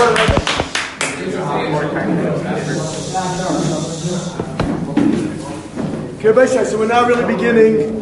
Okay, so we're now really beginning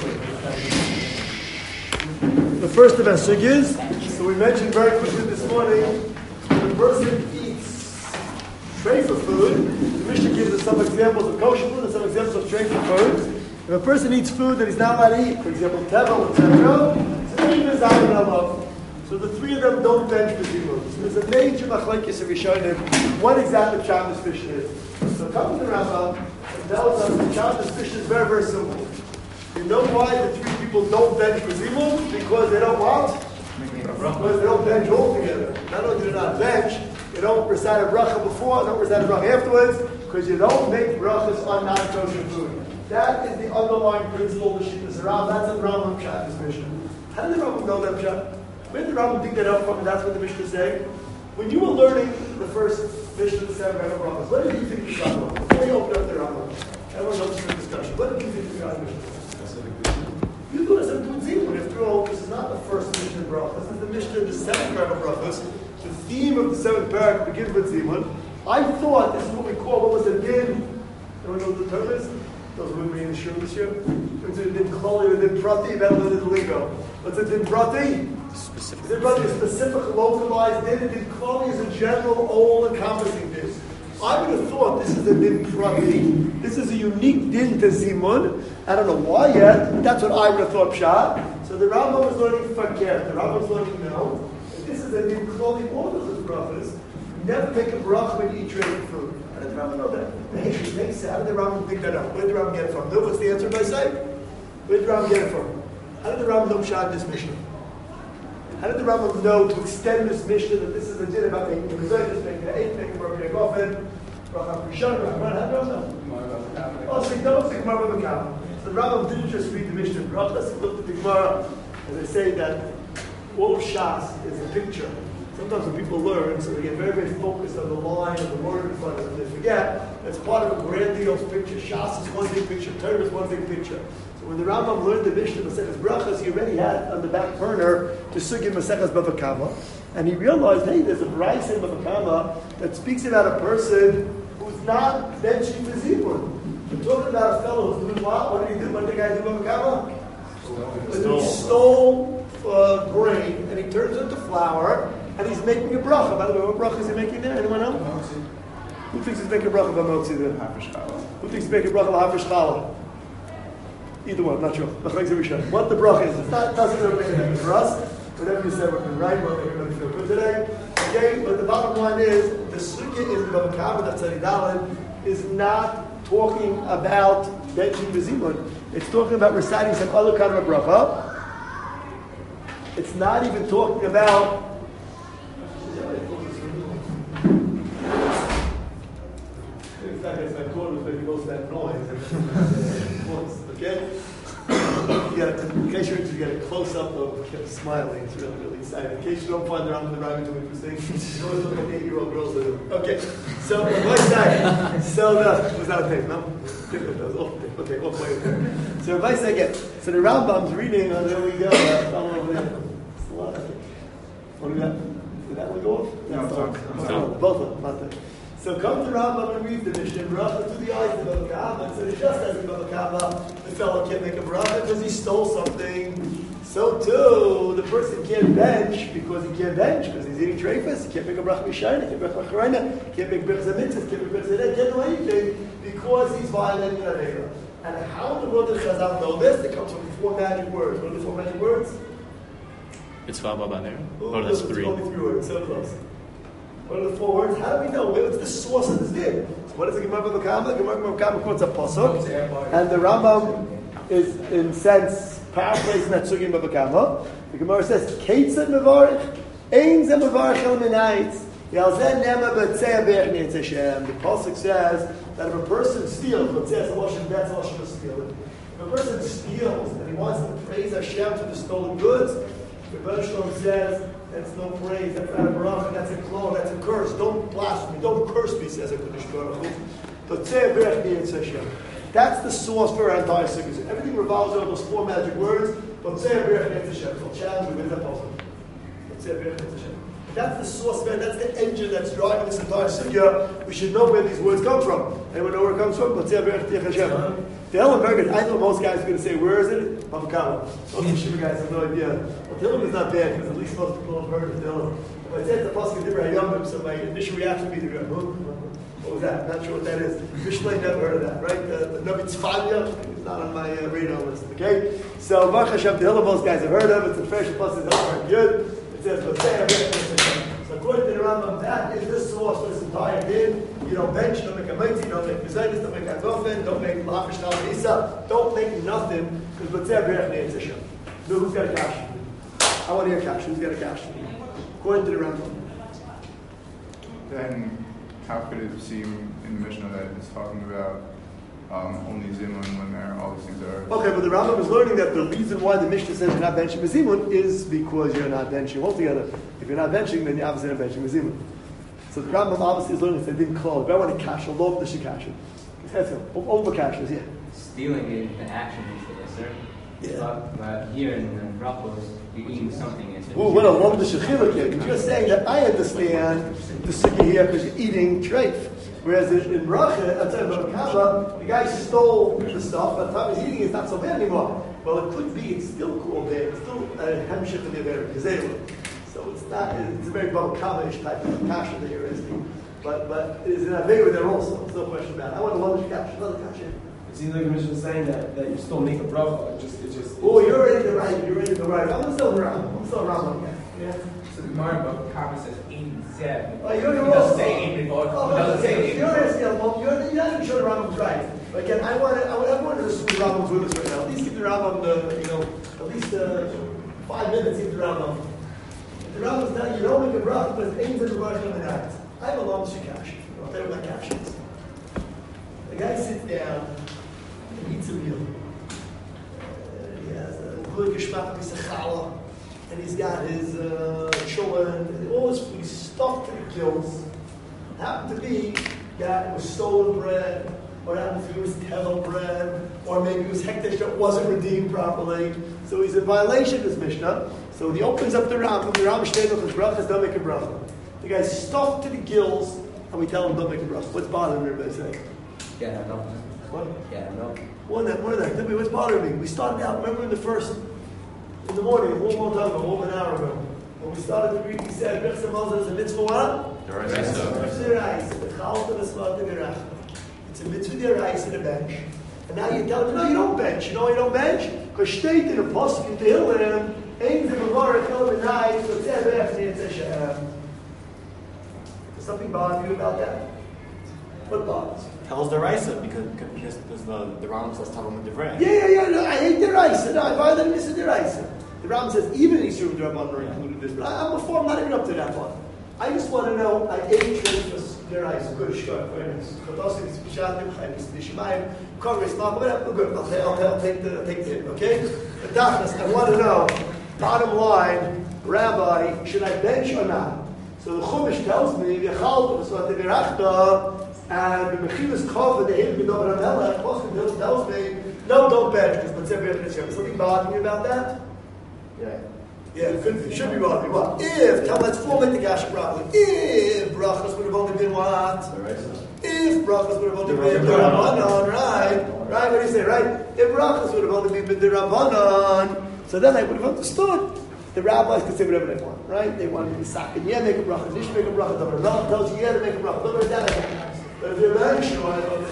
the first of our sugyas. So we mentioned very quickly this morning, when a person eats treifa food, the Mishnah gives us some examples of kosher food and some examples of treifa food. If a person eats food that he's not allowed to eat, for example, tevel, etc., so the Mishnah is out of love. So the three of them don't bench the zimud. So there's a major machlekes of Rishonim what exactly Shabbos fish is. So comes the Rambam and tells us that Shabbos fish is very, very simple. You know why the three people don't bench for zimud? Because they don't want? Because they don't bench altogether. Not only do they not bench, they don't recite a bracha before, don't recite a bracha afterwards, because you don't make brachas on non-kosher food. That is the underlying principle of the Shittas Rambam. That's the Rambam Shabbos Mishnah. How did the Rambam know that Pshat? Where did the Rambam dig that up from? And that's what the Mishnah say. When you were learning the first Mishnah of the seven Brachos, what did you think the Rambam? Before you opened up the Rambam, everyone knows the discussion. What did you think the Mishnah? You thought it was doing Zimun. After all, this is not the first Mishnah of Brachos. This is the Mishnah of the seventh Brachos. The theme of the seventh parak begins with Zimun. I thought this is what we call, what was the din? Everyone knows what the term is? Those who wouldn't be in the shiur this year? It's a din klali, a din prati, better than the lingo. What's a din prati? Specific. Din prati is specific, localized din. Din klali is a general, all-encompassing din. I would have thought this is a din prati. This is a unique din to zimun. I don't know why yet. That's what I would have thought pshat. So the Rambam was learning fakir. The Rambam was learning no. This is a din klali. All of those brachas. Never make a bracha when you eat trading food. How did the Rambam know that? How did the Rambam pick that up? Where did the Rambam get it from? No, what's the answer by sight? Where did the Rambam get it from? How did the Rambam know pshat this Mishnah? How did the Rambam know to extend this Mishnah that this is a din about making a mezuzah, making an eight, making a bracha gofen, bracha prishon, bracha man? How do you know? Oh, so don't say Gemara b'makam. So the Rambam didn't just read the Mishnah in brachas. He looked at the Gemara, and they say that all of Shas is a picture. Sometimes when people learn, so they get very, very focused on the line of the word in front of them, they forget that's part of a grandiose picture. Shas is one big picture, Torah is one big picture. So when the Rambam learned the Mishnah, Maseches Brachas, he already had on the back burner to sugya Maseches Bava Kama, and he realized, hey, there's a brayso in Bava Kama that speaks about a person who's not benching for zimun. We're talking about a fellow who's doing what? What did he do? What did the guy do in Bava Kama? He stole grain and he turns it into flour. And he's making a bracha. By the way, what bracha is he making there? Anyone know? Who thinks he's making a bracha about Motzi there? Who thinks he's making a bracha about Hafish Chala? Either one, I'm not sure. What the bracha is. It doesn't really make a difference for us. Whatever you said, we're going to write, we'll make everybody feel good today. Okay, but the bottom line is, the sugya is the Bava Kama, that's Tzadidalin, is not talking about benching v'zimun. It's talking about reciting some other kind of a bracha. It's not even talking about that noise. Okay? In case you're interested, you get a close-up of him smiling. It's really, really exciting. In case you don't find the Rambam too interesting, you always look at 8-year-old girls that do. Okay. So, my side. So, was that a tape? No? Okay, we'll play with it. So, advice I get. So, the Rambam's reading, there we go. All over there. What do we got? Did that one go off? No, both of them, not that. So come to Rambam and read the Mishnah, bracha to the eyes of Bava Kama. So just as in Bava Kama, the fellow can't make a bracha because he stole something. So too, the person can't bench because he can't bench because he's eating treifas. He can't make a bracha mishayna, he can't make a bracha charayna, he can't make brachas mitzvahs, he can't make brachas edeh, can't do anything because he's violating an avera. And how in the world did Chazal know this? It comes from 4 magic words. What are the 4 magic words? It's Vababaner. Oh, that's 3. Only 3 words, so close. What are the 4 words? How do we know? What's the source of this din? So what is the Gemara Bava Kama? The Gemara Bava Kama quotes a pasuk, and the Rambam is, in sense, paraphrasing that sugya in Bava Kama. The Gemara says, "Keitzad mevarich, ein ze mevarich el minayitz, yalzeh nema b'tzeh be'ech ne'etz Hashem." The pasuk says that if a person steals, let's say it's a lashon, that's a lashon of stealing. If a person steals and he wants to praise Hashem for the stolen goods, the Rebbe Shalom says, that's no praise, that's not a bracha, that's a klon, that's a curse. Don't blaspheme, don't curse me, says a Kodesh Baruch Hu. That's the source for our entire sugya. Everything revolves around those 4 magic words. So challenge me with that puzzle. That's the source of it, that's the engine engine that's driving this entire sugya, we should know where these words come from. Anyone know where it comes from? Tehillim, very good. I know most guys are going to say, where is it? Bava Kama. Most Yeshiva guys have no idea. Well, Tehillim is not bad, because at least most people have heard of Tehillim. If I said the Pasuk Dibra Hayomim, so my initial reaction would be, what was that? Not sure what that is. Mishlei never heard of that, right? The Navi Tzfanya is not on my radar list, okay? So, Baruch Hashem, Tehillim, most guys have heard of it. It's a fresh Pasuk, it's very good. It says, so according to the Rambam, that is the source for this entire thing. You don't bench, don't make a mitzvah, don't make mezainis, don't make agofen, don't make lafish tal don't make nothing, because Batzeh Berech needs a shot. So who's got a cash? I want to hear cash. Who's got a cash? According to the Rambam. Then how could it seem in the Mishnah that it's talking about only zimun when all these things are... Okay, but the Rambam is learning that the reason why the Mishnah says you're not benching zimun is because you're not benching altogether. If you're not benching, then you're obviously not benching zimun. So the Rambam obviously is learning that they didn't call it. But I want to cash, love the shikash. Over cashes, yeah. Stealing is the action, yes, sir. Yeah. But here in the Rappos, you're eating something. Well, what a love the shechiluk here. Because you're saying that I understand the sukkah here because you're eating treif. Whereas in Racha, I'm talking about Kava, the guy stole the stuff, by the time he's eating it's not so bad anymore. Well, it could be, it's still cool there. It's still a hemshich in the American. So it's not, it's a very Kava-ish type of kasha that you're asking. But it is in Avega there also. There's no question about it. I want to love the kasha, another kasha. It seems like the mission is saying that you still make a bracha. It's just. Oh, you're in the right. You're in the right. I'm still around. I'm still around again. Yeah. So the Gemara about Kava says 87. Oh, you're It doesn't also. say 84. Oh, It doesn't say 84. You're not even sure the Rambam's right. But again, I want to assume the Rambam's with us right now. At least give the Rambam at least 5 minutes. Give the Rambam. If the Rambam's telling you don't make a bracha, but it's aimed at the Rosh Hashanah. I have a long shikash. I'll tell you what my cash is. The guy sits down and eats a meal. He has a good geschmack piece of challah, and he's got his cholent, and all his food. He's stuffed to the gills. Happened to be that it was stolen bread, or happened to be it was tevel bread, or maybe it was hektish that wasn't redeemed properly. So he's in violation of his Mishnah. So he opens up the Rambam stays up his brachas, don't make a bracha. The guy's stuffed to the gills, and we tell him don't make a bracha. What's bothering me? Everybody say. Yeah, no. What? Yeah, no. One of that. Tell me what's bothering me. We started out, remember in the morning, a long time ago, over an hour ago, when we started to read, we said, Rechza Moses is a mitzvah what? It's a mitzvah deraisa to bench. And now you tell me, no, you don't bench. You know why you don't bench? Because state in a pasuk in Tehillim, ain't the Gemara Tehillim night, so there's something bothering you about that? What bothers you? Tells the Raisa because the Rambam says Talmud Divrei. Yeah. No, I hate the Raisa. No, I violate this is the Raisa. The Rambam says even in Yisroel Rabban are included this, but I'm not even up to that one. I just want to know. I ate treifus the Raisa. Good, sure, very nice. Chotosik is b'shatim, chayim is b'shemayim, kongres, whatever. Good. I'll take the hit. Okay. But Dachas, I want to know. Bottom line, Rabbi, should I bench or not? So the Chumash tells me, V'yachal v'svat v'rachta. And the Mechilas Kov, the Hilm B'Dover HaMelech, Pasuk tells me, no, don't bench, because Batzeh Berech Netzir. Is something bothering you about that? Yeah. Yeah, it could be. Should be bothering you. What? Let's formulate the Gasha properly. If brachas would have only been what? If brachas would have only been the Rabbanon, right? Right, what do you say, right? If brachas would have only been the Rabbanon, so then I would have understood. The rabbis could say whatever they want, right? They want to be sack and yeah, make a bracha. Nish make a bracha. The Rabbanon tells you yeah to make a bracha. Look at that. But if you're very sure,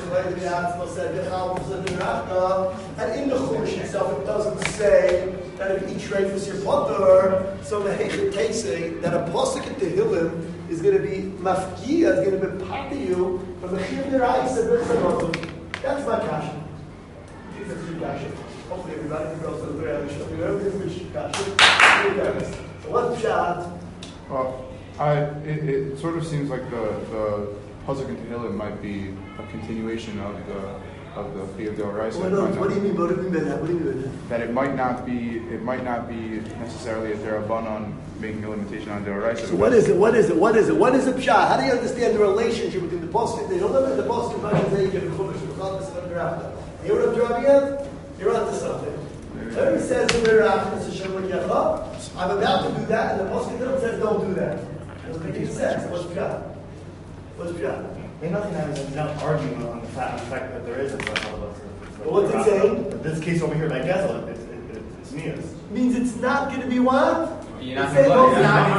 and in the Chumash itself, it doesn't say that if you eat treifus your potter. So the Hechet Teisei that a pasuk in Tehillim is going to be mafkia, is going to be part of you from the Chiyuv Deraisa. That's my kasha. That's your kasha. Hopefully everybody can go to the prayer. Everything's kasha. So what's pshat? Well, it sort of seems like the Pasuk in Tehillim might be a continuation of the Chiyuv D'Oraisa. What do you mean by that? That it might not be necessarily a Derabanan making a limitation on D'Oraisa. So what is it? What is it pshat? How do you understand the relationship between the Pasuk in Tehillim and the Pasuk in Vayikra and Chumash? You know what I'm driving at? You're onto something. Everybody says in their I'm about to do that, and the Pasuk in Tehillim says don't do that. Doesn't make any sense. What's pshat? What's pshat? Ain't nothing that is not arguing on the fact that there is a bracha. But what's it saying? In this case over here, by Gezel, it's Nias. Means it's not going to be what? You're not It's going to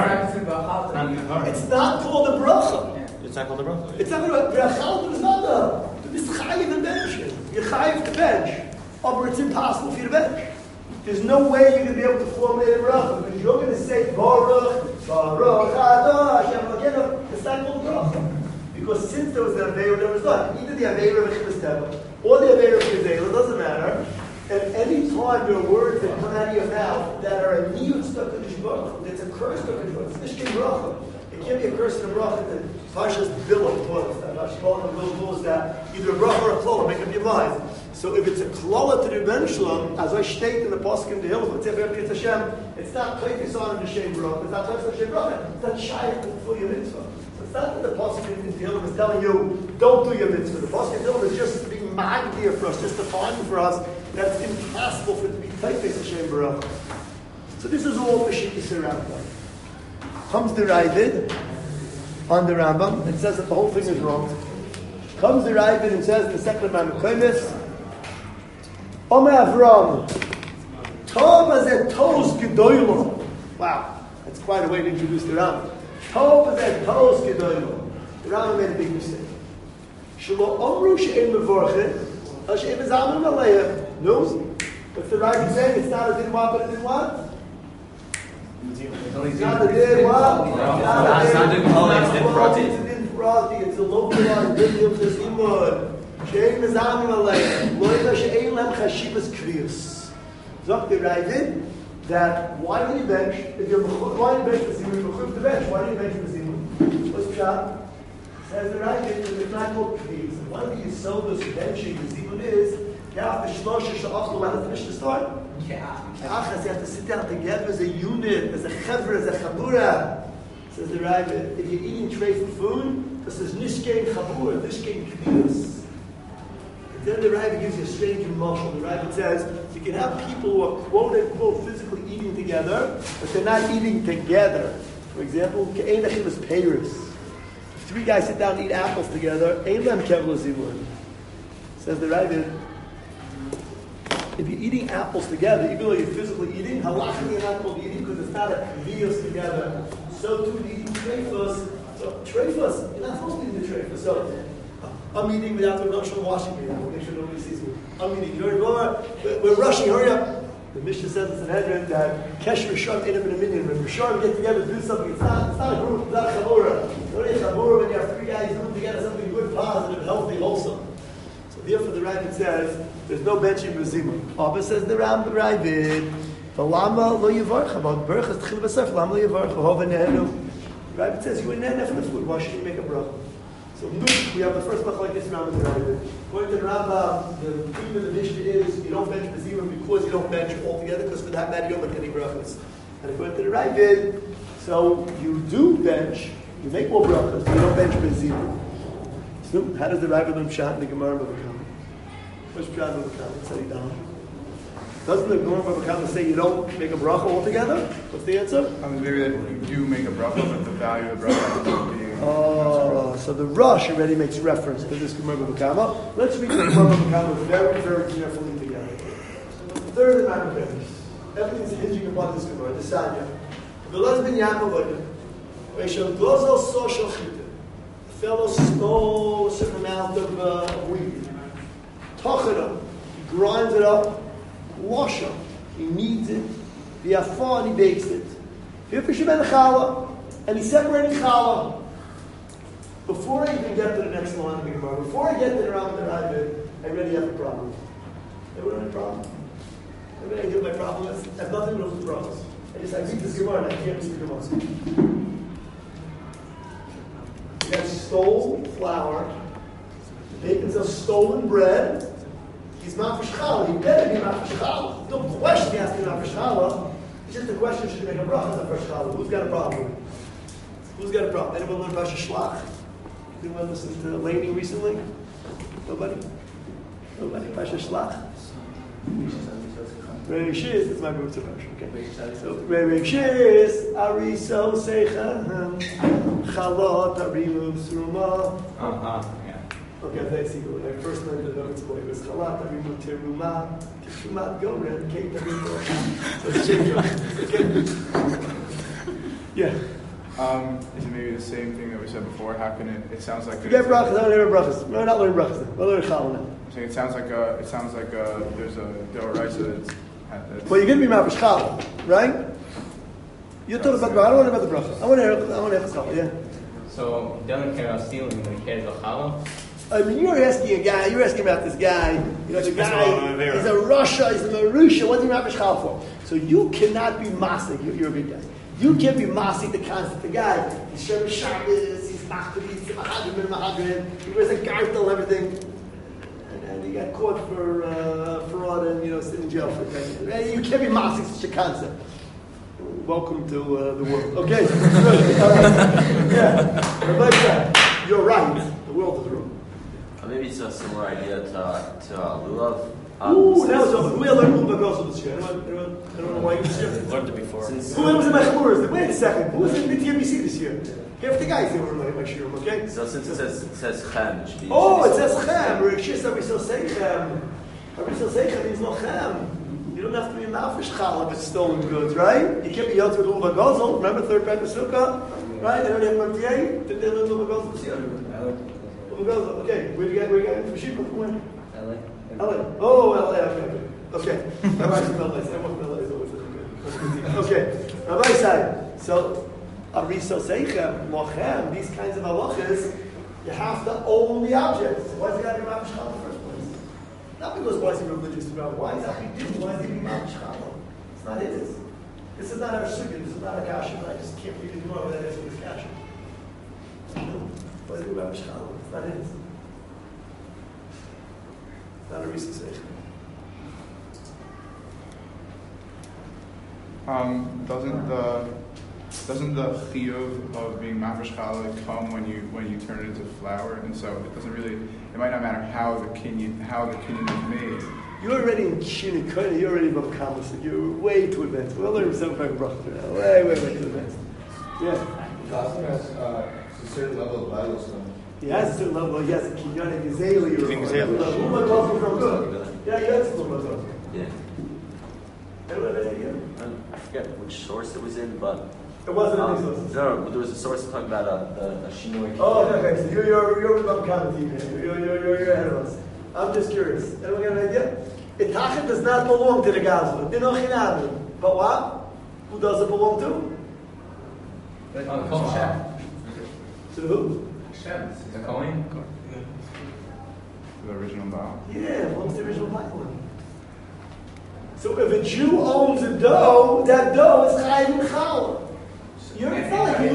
It's not called a bracha. It's not called a bracha. It's not called a bracha. It's not a. It's chayiv to bench. You're chayiv to bench. But it's impossible for you to bench. There's no way you're going to be able to formulate a bracha because you're going to say Baruch, Baruch, Adon, Hashem Elokeinu. It's not called a bracha. Because since there was the Aveira, there was not. Either the Aveira of Chivas Teva or the Aveira of Gezela, doesn't matter. And any time there are words that come out of your mouth that are a niyut stuck to the Baruch, it's a curse stuck to the Baruch. It's nishkin bracha. It can't be a curse in a bracha that Pasha's bill taught us that. Pasha's bill is that either a bracha or a klala, make up your mind. So if it's a klala to the Ben Shalom, as I state in the Pasuk in the Hill, it's Hashem, it's not Klefis on the Shem bracha, it's not Klefis on the Shem bracha, it's not Shayach for your mitzvah. It's not that the Pasuk in Tehillim is telling you, don't do your mitzvah. The Pasuk in Tehillim is just being magdir for us, just defining for us that it's impossible for it to be Taifes Hashem Baruch. So this is all Meshikis Rambam. Comes the Ravid on the Rambam and says that the whole thing is wrong. Comes the Ravid and says in the second Rambam, Omer Avram, Tov Azeh Tos Gedoylo. Wow, that's quite a way to introduce the Rambam. Tov Azeh Tos Gedoylo. The Rambam made a big mistake. Shelo Omru She'en Mevorchet, Al She'en Mezamen Aleichem. No. What's the Ravid saying? It's not a din what, but a din what? It's not a din what? It's not a din prati. It's a din prati. It's a localized din of this imod. She'en mezamen aleichem. Loida she'en lem chashivas kriyus. Zok the Ravid that why do you bench? If you're why do you bench the zimun? You're the bench. Why do you bench the zimun? What's pshat? Says the Ravid that it's not called kriyus. One of the yisodos benching the zimun is you have to shlosha sha'aflu. How does the Mishnah start? Yeah. You have to sit down together as a unit, as a chevra, as a chabura. Says the Ravid, if you're eating tray for food, this is nishkein chabura, nishkein kriyus. Then the Ravid gives you a strange emotion. The Ravid says you can have people who are quote unquote physically eating together, but they're not eating together. For example, ke'ein achilas peiros. If three guys sit down and eat apples together, ein lem kevla zimun. Says the Ravid, if you're eating apples together, even though you're physically eating, halachically you're not called eating because it's not a kvios together. So too eating treifos. So treifos, you're not supposed to eat the treifos. So I'm eating without the notion of washing me. I'll make sure nobody sees me. I'm eating. We're rushing. Hurry up. The Mishnah says it's an Hedron that Kesh Rishon Edom and a Minyan. When Rishon get together to do something, it's not a group. It's not a chabura. It's only a chabura when you have three guys doing together something good, positive, healthy, wholesome. So therefore, the Ravid says there's no benching b'zimun. Abba says the Ravid. The lama lo yivarch about berachas tchil b'sef. Lama lo yivarch hova nehenu. The Ravid says you were nehenu for the food. Why should you make a bracha? So we have the first bracha like this Rambam the Ravid. According to the Rambam, the theme of the Mishnah is you don't bench b'zimun because you don't bench altogether. Because for that matter you don't make any brachas. And according to the Ravid, so you do bench. You make more brachas, but you don't bench b'zimun. So how does the Ravid learn pshat in the Gemara Bava Kama? What's pshat in Bava Kama? Let's say down. Doesn't the Gemara Bava Kama say you don't make a bracha altogether? What's the answer? I mean, maybe that you do make a bracha, but the value of the bracha is being. Oh, so the Rush already makes reference to this Gemara Bava Kama. Let's read the Gemara Bava Kama very, very carefully together. Third amount of things. Everything's hinging upon this Gemara, the Sanya. The lesbian Yaakov, Rachel Gozel Social Chita. The fellow stole a certain amount of wheat. Tochera, he grinds it up. Washa, he kneads it. V'yafah, and he bakes it. V'yafishem challah, and he separated challah. Before I even get to the next line of the Gemara, before I get to the Rambam that I did, I already have a problem. Everyone have a problem? Everybody know my problem is? I have nothing to do with problems. I read this Gemara and I can't read the Gemara. You guys stole flour. The bacon says stolen bread. He's mafish challah. He better be mafish challah. No question he has to be mafish challah. It's just a question, should he make a bracha on mafish challah? Who's got a problem? Who's got a problem? Anyone learn Rashi Shlach? Anyone listen to Laney recently? Nobody? Nobody? Rashi Shlach? Rei Shis, it's my group to Rosh. Okay. So Rei Shis, Ariso Seichem, Chalot Arimu Suruma. Yeah. Okay, I see. When I first learned the notes, it was Chalat Arimu Teruma, Tishumat Goren, Kate Arimu. So it's changed. Okay. Yeah. Is it maybe the same thing that we said before? How can it sounds like Forget brachas. I don't learn brachas. We're not learning brachas. We're learning challah now. it sounds like there's a Deoraisa that's Well, you're going to be mafish challah, right? You're talking about. I don't want to about the brachas. I want to hear challah. Yeah. So he doesn't care about stealing, but he cares about challah. I mean, you're asking about this guy. You know, the guy Rivera. is a Russia, he's a Marusha. What's he mafish challah for? So you cannot be masik. You're a big guy. You can't be masik the concept. The guy, he's Shem Shabbos, he's Machbid, he's Mahadrim, he wears a gartel, everything. And he got caught for fraud and, sit in jail for 10 years. You can't be masik such a concept. Welcome to the world. Okay, good. All right. Yeah, Rebecca, you're right. The world is wrong. Maybe it's a similar idea to Lulav. Ooh, now it's over. Who learned Lulav also this year? Anyone know why you was here? Learned it before. Who was in my Chamuras? Wait a second. Who was in the TMBC this year? Half the guys here were in my shiurim, okay? So since it says Chem, it should be. Oh, it says Chem. Rishis Arisel Seichem. Arisel Seichem means no Chem. You don't have to be a mafish challah if it's stolen goods, right? You can't be yelled with Lulav Gozel. Remember third Penta Sukkah? Right? They don't have Martier. Didn't they learn Lulav Gozel this year? Lulav Gozel. Okay. Where you get from Sheba? From where? LA. LA. Oh, LA. Okay. Rabbi from LA. Everyone from LA is always good. Okay. Rabbi said, so, Ariso Seichem, Lochem, these kinds of halachas, you have to own the object. So why is the guy being Mafish Challah in the first place? Not because why is he religious about why is that big deal? Why is he being Mafish Challah? It's not his. This is not our sukkah. This is not a kasha. I just can't read it more without asking this kasha. Why is he being Mafish Challah? It's not his. Not a recent station. Doesn't the chiyuv of being mafresh challah come when you turn it into flour, and so it doesn't really, it might not matter how the kinyan is made. You're already in Shinikoina, you're already above Kamas, you're way too advanced. We'll learn 7 5 brachas now. Way too advanced. Yeah. Chazan has a certain level of Bible study. He has a certain level, he has a kinyan and Gizeli. Yeah, he has some of those. Yeah. Anyone have any idea? I forget which source it was in, but It wasn't any sources. no, but there was a source talking about a shinoi. Oh, okay, so you're above Kamas, you're ahead of us. I'm just curious. Anyone got an idea? Itachet does not belong to the Gazla. But what? Who does it belong to? To who? The Kohen? The original Baal. Yeah, it belongs to the original Bible. So if a Jew owns a dough, that dough is Chayiv and Challah. It's not like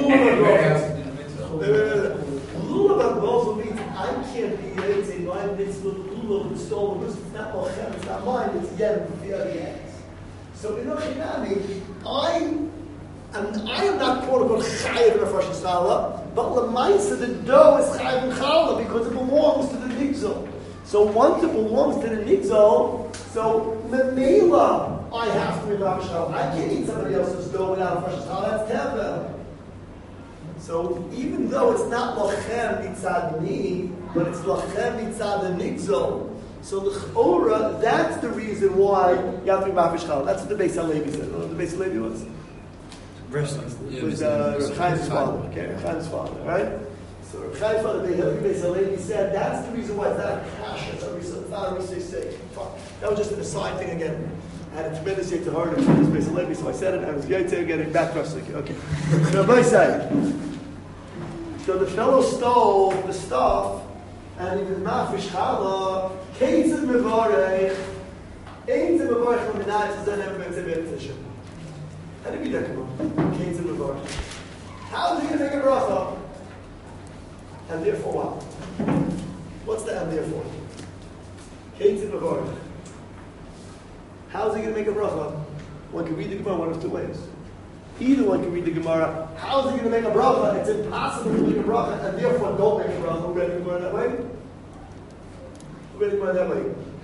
Lulav Gozel means I can't be it's a my mitzvah Lulav with stolen goods. It's not Lochem, it's not mine, it's Yem, the other hands. So in Ochinami, I am not quote unquote Chayiv and Afresh Challah, but Lamaisa, the dough is Chayiv and Challah because it belongs to the Nigzal. So once it belongs to the Nigzal, so Memela, I have to be Mafish Challah. I can't eat somebody else's dough without Afresh Challah, that's Tevel. So even though it's not Lochem Mitzad me, but it's Lochem Mitzad the Nigzal, so the Chora, that's the reason why you have to be Mafish Challah. That's what the Beis HaLevi said. You know what the Beis HaLevi was? With Chaim's father. Okay, Chaim's father, right? So Chaim's father, Beis HaLevi said, that's the reason why it's not a kasha, it's not a Risei Seich. That was just an aside thing again. I had a tremendous yet to heart of this Beis HaLevi, so I said it, I was getting back to us. Okay. So Rabbi said, so the fellow stole the stuff, and he was Mafish Challah, Keitzad Mevarech, Einzad Mevarech L'minayis Zazen Emet Tzedek. How did we do that? Keitzad Mevarech. How is he going to make a bracha? And therefore what? What's the and therefore? Keitzad Mevarech. How is he going to make a bracha? One can read the Gemara one of two ways. Either one can read the Gemara. How is he going to make a bracha? It's impossible to make a bracha, and therefore don't make a bracha. Who read the Gemara that way?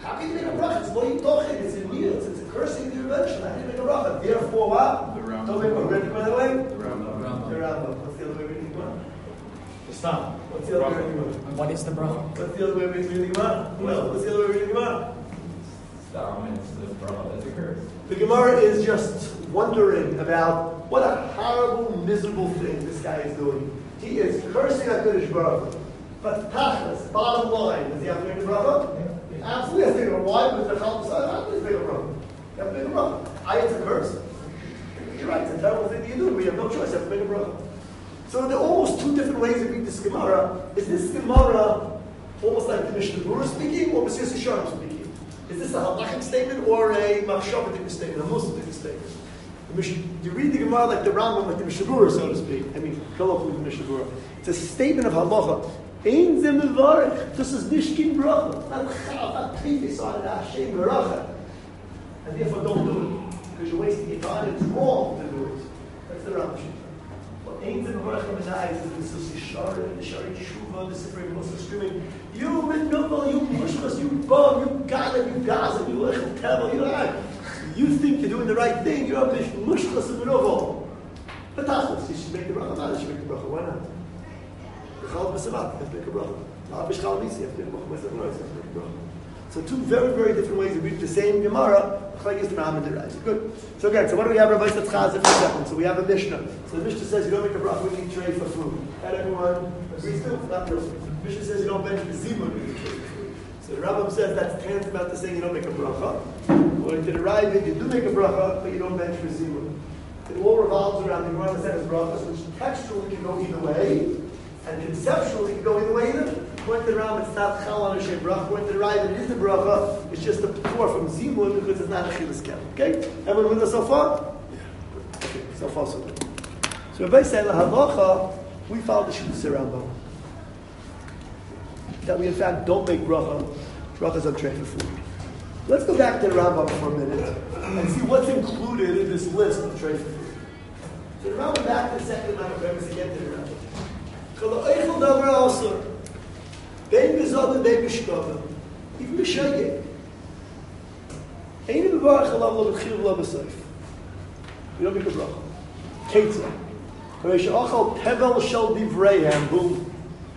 How can you make a bracha? It's what you talking. It's a meal. It's a cursing the invention. How can you make a bracha? Therefore, what? The Rambam. Don't make a bracha. By the way, The Rambam. the Rambam. What's the other way of reading the Gemara? Stop. What's the other way of reading the Gemara? What is the bracha? What's the other way of reading the Gemara? Well, what's the other way of reading the Gemara? It's the bracha that's a curse. The Gemara is just wondering about what a horrible, miserable thing this guy is doing. He is cursing HaKadosh Baruch Hu. But tachlis, bottom line, does he have to make a bracha? He absolutely has to make a bracha. Why? Because the Chal decided not to make a bracha. You have to make a bracha. It's a curse. You're right, it's a terrible thing that you do. We have no choice, you have to make a bracha. So there are almost two different ways to read this Gemara. Is this Gemara almost like the Mishnah Berurah speaking or Mesilas Yesharim speaking? Is this a halachic statement or a machshavadik statement, a Muslim statement? You read the Gemara like the Rambam, like the Mishnah Berurah, so to speak. I mean, colloquially the Mishnah Berurah. It's a statement of halacha. Ein ze mevarech. This is nishkin bracha. Not chav, not previous on it. Hashem bracha. And therefore, don't do it because you're wasting your time. It's wrong to do it. That's the Rambam. What ein ze mevarech b'nai is the Mesilas Yesharim, the Shari Tshuva, the Sefer Moshe screaming, "You menubal, you mushkas, you bum, you galim, you gazim, you lechel tevel, you lag." You think you're doing the right thing, you're a mushkas and menubal. But tachlis, you should make the bracha. Not you should make the bracha. Why not? You have to make a bracha. So two very, very different ways to read the same Gemara. Good. So again, so what do we have? Rabbi Chazer for a second. So we have a Mishnah. So the Mishnah says you don't make a bracha when you eat tray for food. And everyone agrees to it? Not really. The Mishnah says you don't bench the zimun when you eat tray for food. So the Rambam says that's tantamount to saying you don't make a bracha. According to the Ravid, you do make a bracha, but you don't bench for zimun. It all revolves around the Gemara says brachas, which textually can go either way. And conceptually, it can go either way either. According to the Rambam, it's not chal on a shem bracha. According to the Ravid, it is the bracha. It's just a pour from zimun because it's not a chilas kel. Okay? Everyone with us so far? Okay, so far so good. So Rabbi said, halacha, we follow the Shittas Rambam. That we in fact don't make bracha. Brachas on tray for food. Let's go back to the Rambam for a minute and see what's included in this list of tray for food. So the Rambam back to the second amount of premise again to the Rambam. Even b'shegeg. Ein mevarech alav lo b'tchil lo b'seif. You don't make a bracha. Ketzah. Hare she'achal tevel shel divreihem. Boom.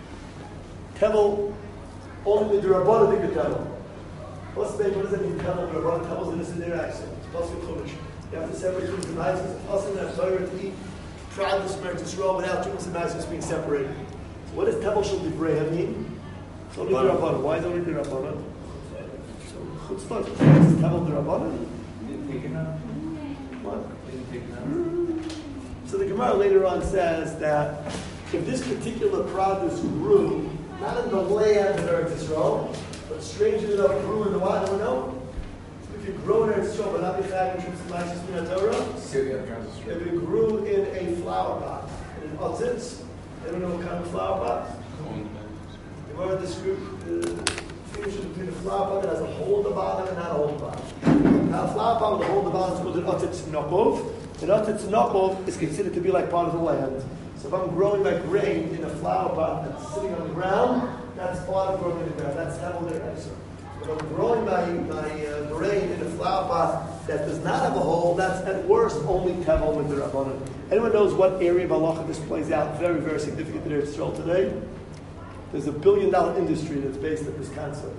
Tevel. Only the Rabbanah think of tevel. What does that mean? Tevel. The Rabbanah tevel is in this in their accent. It's possible chumash. You have to separate two from nice. It's possible to have fire to eat. Proud to smear to Yisrael without two and nice being separated. So what does tevel shel divreihem mean? It's only the Rabbanah. Why is it only the Rabbanah? Chutzpah. It's tevel the Rabbanah. Didn't take it out. What? Didn't take it out. So the Gemara later on says that if this particular produce grew not in the land of Eretz Yisrael, but strangely enough grew in the what? Do we know? If you grow in Eretz Yisrael, but not be chayv in Shem's Min Torah, Syria turns the if it grew in a flower pot, in an otzitz, I don't know what kind of flower pot. The Gemara distinguishes between a flower pot that has a hole at the bottom and not a hole at the bottom. Now, a flower pot with a hole at the bottom is called an otzitz nokov. An otzitz nokov is considered to be like part of the land. So if I'm growing my grain in a flower pot that's sitting on the ground, that's part of growing in the ground. That's hevel deraisa. If I'm growing my grain in a flower pot that does not have a hole, that's at worst only tevel with the Rabbanan. Anyone knows what area of halacha this plays out? Very, very significant in Israel today. There's $1 billion industry that's based on this concept.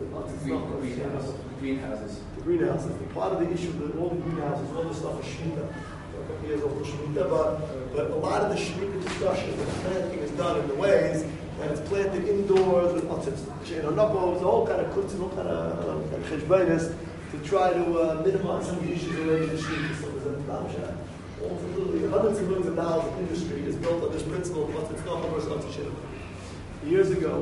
Greenhouses. The greenhouses. The part of the issue that all the greenhouses, all this stuff is shmita. Years old Shemitah, but a lot of the Shemitah discussion, the planting is done in the ways that it's planted indoors with otzitz, knuckles, all kind of kuts and all kind of cheshbainis to try to minimize some of the issues related to Shemitah. So there's a literally hundreds of millions of dollars of industry is built on this principle of otzitz knuckle versus otzitz Shemitah. Years ago,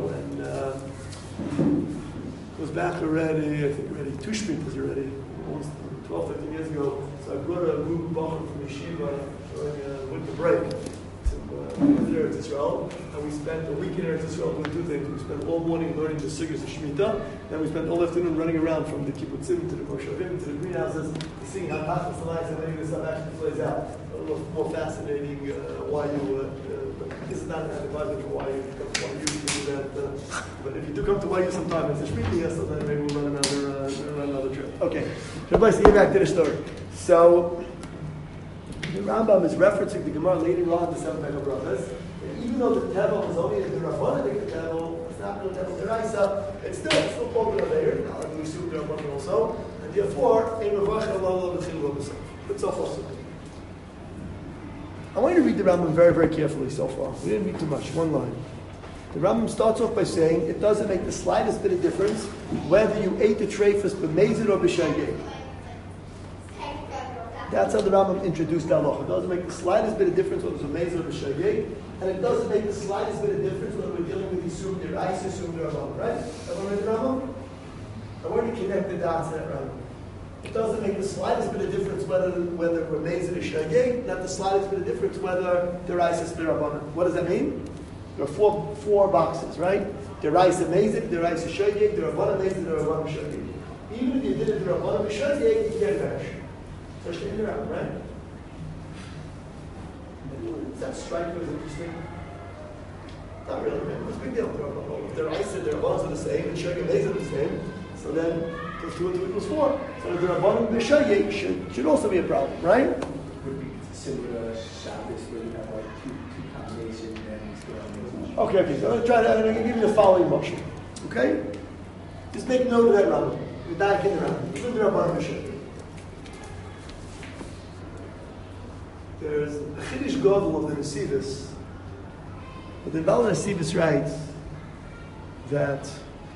when it was back already, I think already, two Shemitas already, almost 12, 13 years ago. So I brought a group of Bachar from Yeshiva during winter break to Eretz Yisrael, and we spent a week in Eretz Yisrael doing two things. We spent all morning learning the sugyas of Shemitah, then we spent all afternoon running around from the kibbutzim to the moshavim to the greenhouses, seeing how Tachlis Alliance and any of this stuff actually plays out. A little more fascinating why you. This is not an advertisement for why you come to YU to do that. But if you do come to YU sometime, it's a Shemitah, yes, so then maybe we'll run another Okay, so let's get back to the story. So, the Rambam is referencing the Gemara later on the seven Pekah Brachas. And even though the Tevel is only the Rabbanim Tevel, it's not the Tevel Deraisa, it's still called the Rav. Now, we assume the Rabbanim also. And therefore, in Ravach Allah B'chil B'Saf. It's so far. I want you to read the Rambam very, very carefully so far. We didn't read too much, one line. The Rambam starts off by saying it doesn't make the slightest bit of difference whether you ate the treifas b'mezid or b'shageg. That's how the Rambam introduced the halacha. It doesn't make the slightest bit of difference whether it's b'mezid or b'shageg, and it doesn't make the slightest bit of difference whether we're dealing with Yisur D'Oraisa, Yisur D'Rabbanan, right? Everyone read the Rambam? I want you to connect the dots in that Rambam. It doesn't make the slightest bit of difference whether we're mezid or shageg, not the slightest bit of difference whether D'Oraisa or D'Rabbanan. What does that mean? There are four boxes, right? D'Oraisa mezid, D'Oraisa shageg, D'Rabbanan mezid, D'Rabbanan shageg. Even if you did it D'Rabbanan shageg, you can't vanish. So stay in the Rambam, right? Does that strike you as interesting? Not really, man. What's the big deal? D'Oraisa, D'Rabbanan are the same, and shageg mezid are the same. So then, 2 and 2 equals 4. So the D'Rabbanan b'shageg should also be a problem, right? Would be similar to Shabbos where you have like two combinations and still. Okay, so I'm going to give you the following motion. Okay? Just make note of that Rambam. We're back in the Rambam. Even the Rabbanan b'shageg. There's a Chiddush Gadol of the Nesivos. But the Baal Nesivos writes that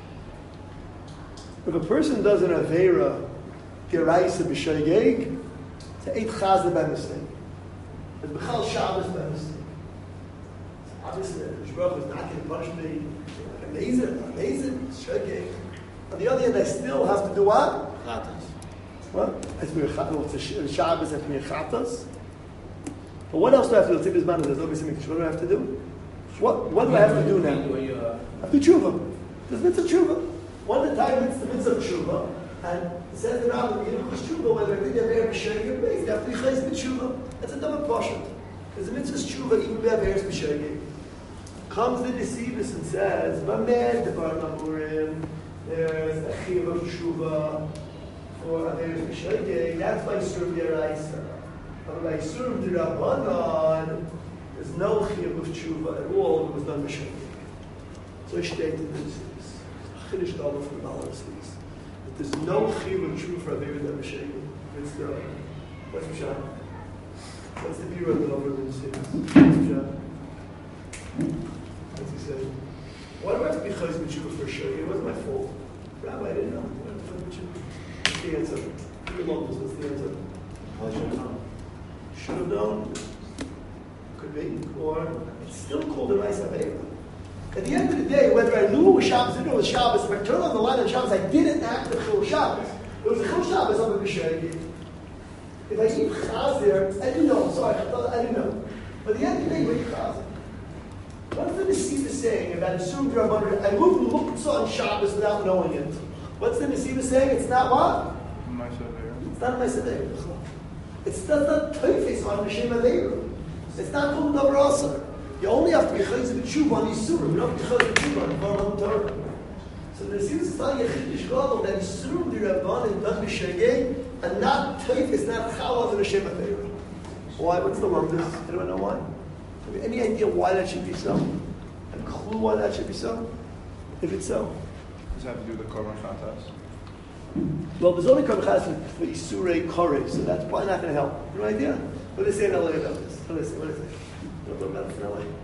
if a person does an Aveira, D'Oraisa b'shageg, it's an 8 chazah by mistake. It's B'chal Shabbos by mistake. Obviously, the Baruch is not going to punish me. Amazing, shageg. On the other hand, I still have to do what? Chatas. What? It's a Shabbos, I have to be a chatas. But what else do I have to do? Let's take this man, there's obviously what do I have to do? What do I have to do now? I have to tshuva. There's mitzvah tshuva. One of the time it's the mitzvah tshuva, and it says the Rambam, you know, tshuva, whether I did have air b'shageg or b'ez, you have to be chayz b'tshuva. That's a double portion. There's a mitzvah tshuva, even if you have air b'shageg. Comes the Nesivos and says, B'med devar namurim, there's a chiyuv of tshuva for aver b'shageg. That's by Yisur D'Oraisa. But by Yisur D'Rabbanan, there's no chiyuv of tshuva at all. It was done b'shageg. So I stated this. Chiddush Gadol from the Baal Nesivos. But there's no chiyuv of tshuva for aver b'shageg. It's the what's the shot? What's the view of the over the Nesivos? What's the shot? What's he say? Why do I have to be chayz b'tshuva for sure? It wasn't my fault. Rabbi, I didn't know. What's the answer? Give me long, what's the answer? Should have known. Could be. Or it's still called the Rice Aveira. At the end of the day, whether I knew it was Shabbos or it was Shabbos, if I turned on the line on Shabbos, I didn't act the Chil Shabbos. It was a Chil Shabbos on the B'shageg. If I eat Chazer, I didn't know. Sorry, I didn't know. But at the end of the day, you eat Chazer. What's the Nesivos saying about Yisur D'Rabbanan? I moved Muktzah on Shabbos without knowing it. What's the Nesivos saying? It's not what? It's not my Sever. It's not Teifes on Hashem Aveira. It's not called Davar Asar. You only have to be Chayz B'tshuva on Yisur. You don't have to be Chayz B'tshuva on Baruch Torah. So the Nesivos is telling you Chiddush Gadol that Yisur D'Rabbanan done b'shageg and not Teifes, not Chalav on Hashem Aveira. Why? What's the lumdus? Anyone know why? Have you any idea why that should be so? A clue why that should be so? If it's so? Does it have to do with the Korban Chatas? Well, there's only Korban Chatas for Isurei Koreh, so that's probably not going to help. You have no idea? What do they say in LA about this? What do they say? What do they say? Don't talk about this in LA.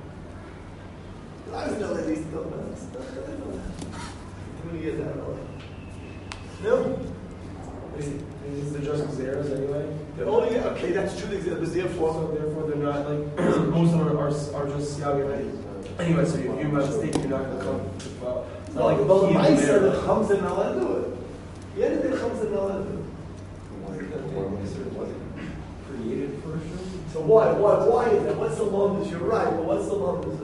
I was in LA, they used to talk about this. How many years out of LA? No? Is the just Xeras anyway? They're only, okay, that's true, it was therefore. So therefore they're not like, most of them are just Yagim. Anyway, so if you have a mistake, you're not going to come to well. It's not like well, the key Ma'aser there. that comes in allowed to do it. Yeah, that comes in allowed to do Was it created for a show? it. So why is that? What's the longest? You're right, but what's the longest?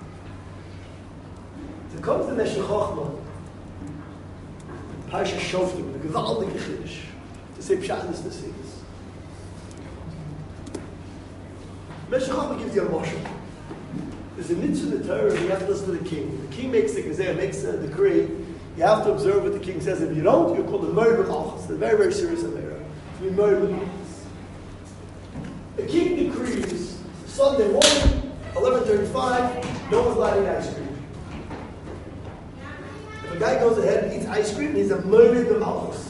So comes the Meshech Chochmah, Parsha Shoftim, the Gewaldige Chiddush, to say Pshat in the Nesivos. Meshech Chochmah gives you a moshel. There's a mitzvah in the Torah, you have to listen to the king. The king makes the gazelle, makes a decree. You have to observe what the king says. If you don't, you're called a murder malchus. It's a very, very serious affair. To be murdered malchus. The king decrees Sunday morning, 11:35, no one's allowed to eat ice cream. If a guy goes ahead and eats ice cream, he's a murdered malchus.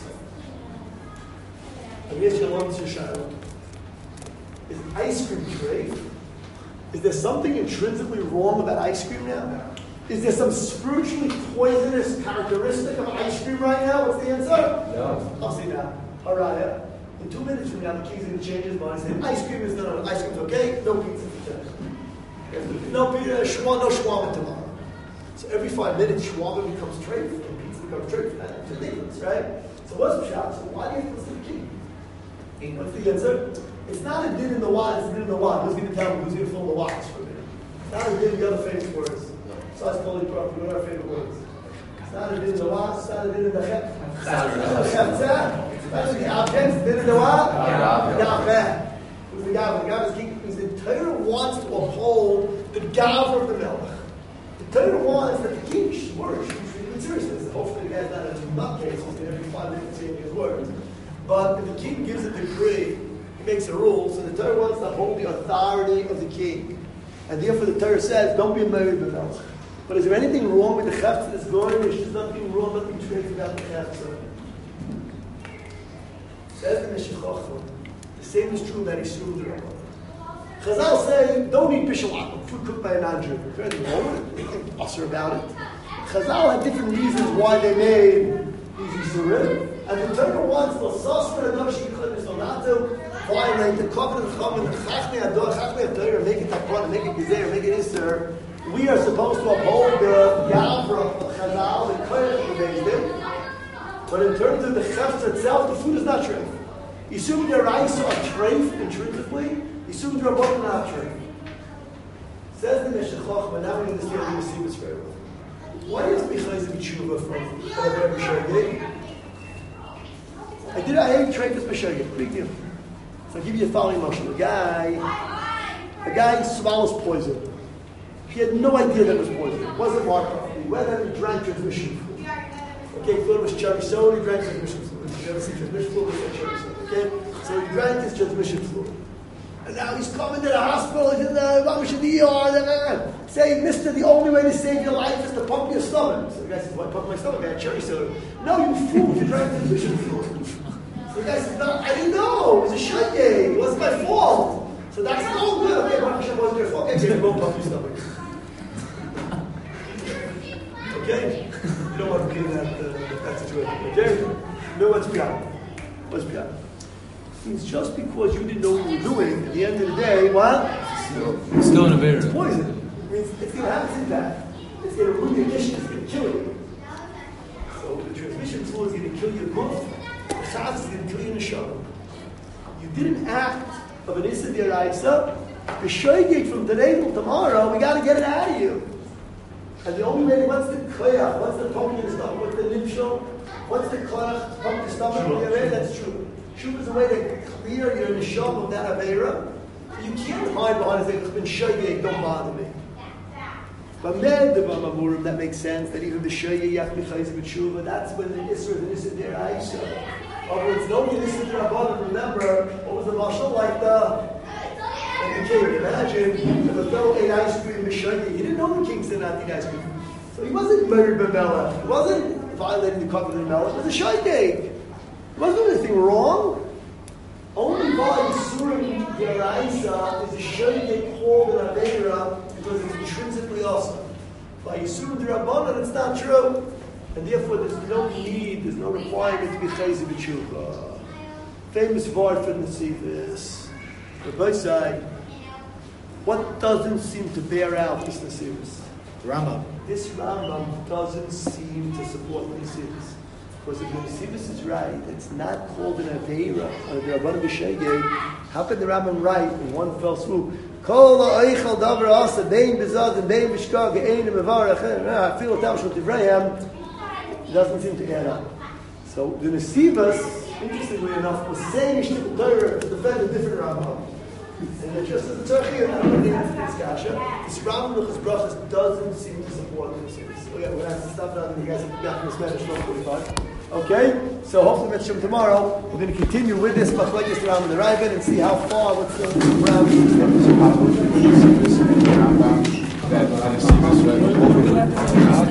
And here's your lunch, Shashana. Is ice cream treif? Is there something intrinsically wrong about ice cream now? Is there some spiritually poisonous characteristic of ice cream right now? What's the answer? No. I'll see now. Haraya. In 2 minutes from now, the king's going to change his mind and say, ice cream is no, ice cream's okay, no pizza for today. No pizza, no shawarma tomorrow. So every 5 minutes, shawarma becomes treif, and pizza becomes treif. That's ridiculous, right? So what's the shot? So why do you have to listen to the king? What's the answer? It's not a din in the wad, it's a din in the wad. Who's going to tell me who's going to fill the wads for me? It's not a din in the other famous words. So that's totally proper. What are our favorite words? It's not a din in the wad, it's not a din in the chef. It's not a din in the abhens, din in the wad? Gaveh. Who's the Gaveh? The Gaveh is king. Because the Torah wants to uphold the Gaveh of the Melech. The Torah wants that the king's words should be treated seriously. Hopefully the guy's not a nutcase who's every 5 minutes saying his words. But if the king gives a decree, he makes a rule, so the Torah wants to hold the authority of the king. And therefore the Torah says, don't be married with Melech. But is there anything wrong with the chefza that's going? There's just nothing wrong, nothing strange about the chefza. Says the Meshech Chochmah, the same is true about Yisroel D'Rabbanan. Chazal say, don't eat bishul, food cooked by a non-Jew. Is there anything wrong with it? There's nothing usher about it. Chazal had different reasons why they made these Yisurim. And the Torah wants to violate the covenant of Chachamim, the Chachmei Torah, make it Takron, make it Gezer, make it Isser. We are supposed to uphold the Gavra of Chazal, the Koyach of the Beis Din. But in terms of the Chefza itself, the food is not treif. Yisum Deraisa are treif intrinsically, Yisum D'Rabbanan are not treif. Says the Meshech Chochmah, now we understand the Yesivas very well. Why is B'chayz B'tshuva from Rabbi B'Shagig? I hate treifas B'Shagig, big deal. So I'll give you the following motion. A guy swallows poison. He had no idea that it was poison. It wasn't marked properly. Whether he drank transmission fluid. Okay, he thought it was cherry soda, he drank transmission fluid. You ever see transmission fluid? It's like cherry soda. Okay? So he drank his transmission fluid. And now he's coming to the hospital, he's in the ER, saying, Mister, the only way to save your life is to pump your stomach. So the guy says, why pump my stomach? I had cherry soda. No, you fool, you drank transmission fluid. So the guy says, no, I didn't know. It was a shayge. It wasn't my fault. So that's all good. Okay, Baruch Hashem wasn't your fault. Okay, so you won't pump your stomach. Okay? You don't want to be in that situation. Okay? No, what's beyond? What's beyond? It means just because you didn't know what you were doing, at the end of the day, what? Still in a It's poison. It means it's going to have its impact. It's going to ruin your mission. It's going to kill you. So the transmission fluid is going to kill your goof. The chaz is going to kill you in the show. You did an act of an Issa D'Oraisa. The shoygig from today till tomorrow, we got to get it out of you. And the only way, what's the koyach? What's the pumping the stomach? What's the nimshal? What's the koyach to pump the stomach? That's true. Shuv is a way to clear your neshama of that avera. You can't hide behind it and say, it's been shoygig, don't bother me. But med the Bamamurim, that makes sense, that even the shoygig, you have to be chayzik with shuva, that's when the Isra is an Issa D'Oraisa. Although it's no Issa D'Rabbanan, remember, what was the mashal like the king? Imagine if a fellow ate ice cream with shoygig, he didn't know the king said not to eat ice cream. So he wasn't murdered by Melech, he wasn't violating the covenant of Melech, it was a shoygig. There wasn't anything wrong. Only by Yisurim D'Oraisa is a shoygig called an Aveira because it's intrinsically awesome. By Yisurim D'Rabbanan, it's not true. And therefore, there's no need, there's no requirement to be chayzik b'tshuva. Famous word for Nesivos. The both say, what doesn't seem to bear out this Nesivos? Rambam. This Rambam doesn't seem to support the Nesivos. Because if the Nesivos is right, it's not called an Aveira, or the Rabbanan B'Shegeg. How can the Rambam write in one fell swoop? Kol ha'oichel davar asa, bein b'zad and bein b'shkag, ein mevarach, feel it down shul tivrayim. It doesn't seem to add up. So the Nesivos, interestingly enough, was saying Shtickle Torah to defend a different Rambam. And it just as the Turkey, and I don't think it's Kasha. This Rambam Luchas Brachas doesn't seem to support the Nesivos. So yeah, we're going to have to stop now. You guys have got from the Spanish 12:45. Okay, so hopefully Mitzvah tomorrow we're going to continue with this Machlekes around the Raivan and see how far what's the Rambam. That